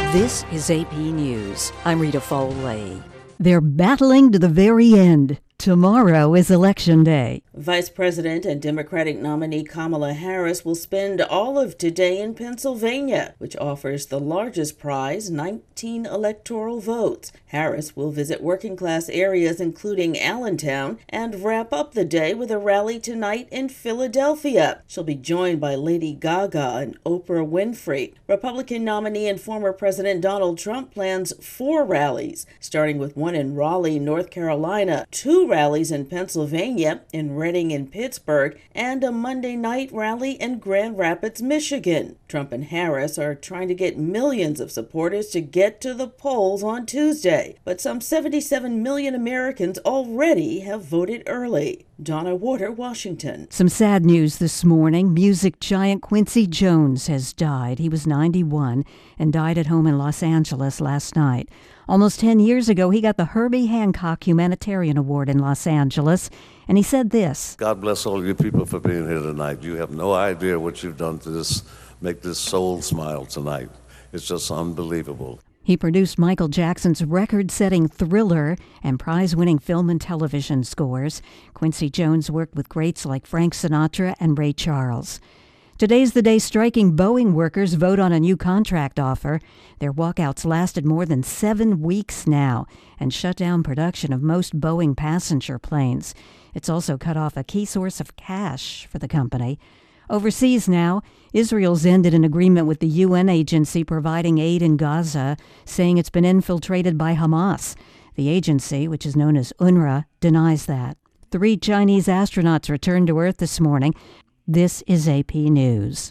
This is AP News. I'm Rita Foley. They're battling to the very end. Tomorrow is Election Day. Vice President and Democratic nominee Kamala Harris will spend all of today in Pennsylvania, which offers the largest prize, 19 electoral votes. Harris will visit working-class areas including Allentown and wrap up the day with a rally tonight in Philadelphia. She'll be joined by Lady Gaga and Oprah Winfrey. Republican nominee and former President Donald Trump plans 4 rallies, starting with one in Raleigh, North Carolina, 2 rallies in Pennsylvania, in Reading and Pittsburgh, and a Monday night rally in Grand Rapids, Michigan. Trump and Harris are trying to get millions of supporters to get to the polls on Tuesday, but some 77 million Americans already have voted early. Donna Warder, Washington. Some sad news this morning. Music giant Quincy Jones has died. He was 91 and died at home in Los Angeles last night. Almost 10 years ago, he got the Herbie Hancock Humanitarian Award in Los Angeles, and he said this: God bless all you people for being here tonight. You have no idea what you've done to make this soul smile tonight. It's just unbelievable. He produced Michael Jackson's record-setting Thriller and prize-winning film and television scores. Quincy Jones worked with greats like Frank Sinatra and Ray Charles. Today's the day striking Boeing workers vote on a new contract offer. Their walkouts lasted more than 7 weeks now and shut down production of most Boeing passenger planes. It's also cut off a key source of cash for the company. Overseas now, Israel's ended an agreement with the UN agency providing aid in Gaza, saying it's been infiltrated by Hamas. The agency, which is known as UNRWA, denies that. 3 Chinese astronauts returned to Earth this morning. This is AP News.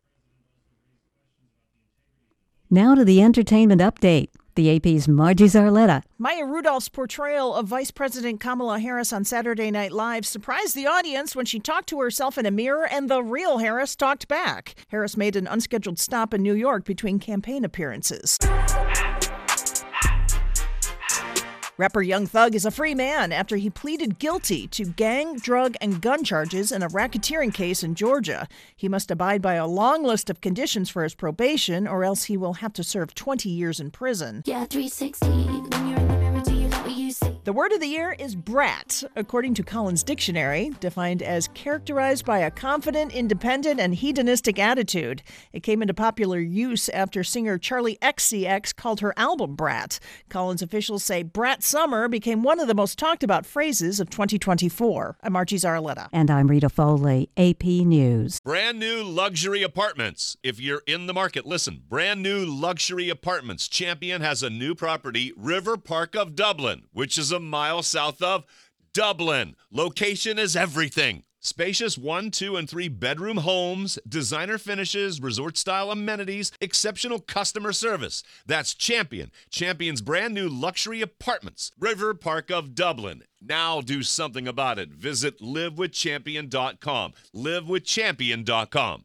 Now to the entertainment update. The AP's Margie Zarletta. Maya Rudolph's portrayal of Vice President Kamala Harris on Saturday Night Live surprised the audience when she talked to herself in a mirror and the real Harris talked back. Harris made an unscheduled stop in New York between campaign appearances. Rapper Young Thug is a free man after he pleaded guilty to gang, drug, and gun charges in a racketeering case in Georgia. He must abide by a long list of conditions for his probation, or else he will have to serve 20 years in prison. Yeah, 360. When you're in the mirror, do you know what you see? The word of the year is brat, according to Collins Dictionary, defined as characterized by a confident, independent, and hedonistic attitude. It came into popular use after singer Charlie XCX called her album Brat. Collins officials say Brat Summer became one of the most talked about phrases of 2024. I'm Margie Zarletta. And I'm Rita Foley, AP News. Brand new luxury apartments. If you're in the market, listen. Brand new luxury apartments. Champion has a new property, River Park of Dublin, which is a mile south of Dublin. Location is everything. Spacious 1, 2, and 3 bedroom homes, designer finishes, resort-style amenities, exceptional customer service. That's Champion. Champion's brand new luxury apartments. River Park of Dublin. Now do something about it. Visit livewithchampion.com. livewithchampion.com.